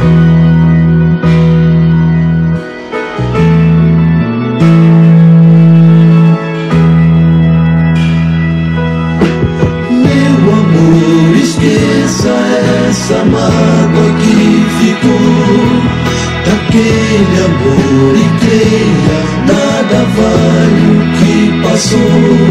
Essa mágoa que ficou daquele amor, e creia, nada vale o que passou.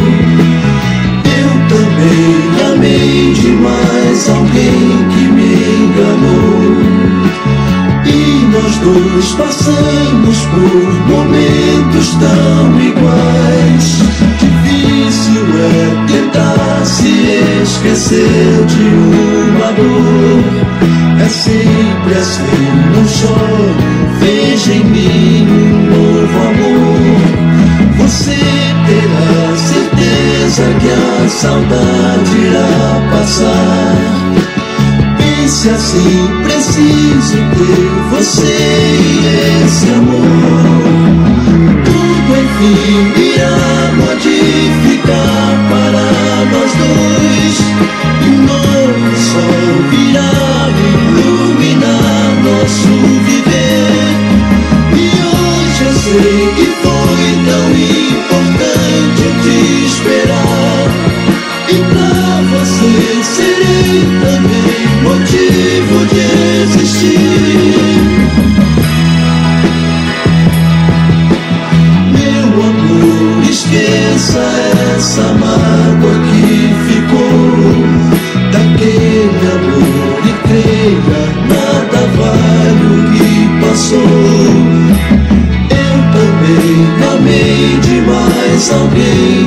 Eu também amei demais alguém que me enganou, e nós dois passamos por momentos tão iguais. Difícil é tentar se esquecer de uma dor. É sempre assim, não choro, veja em mim um novo amor. Você terá certeza que a saudade irá passar. Pense assim, preciso ter você e esse amor. Tudo enfim irá modificar para nós dois. Um novo sol virá iluminar nosso viver. E hoje eu sei que foi tão importante te esperar. E pra você serei também motivo de existir. Meu amor, esqueça essa mágoa que ficou daquele amor, e creia, nada vale o que passou. Eu também amei demais alguém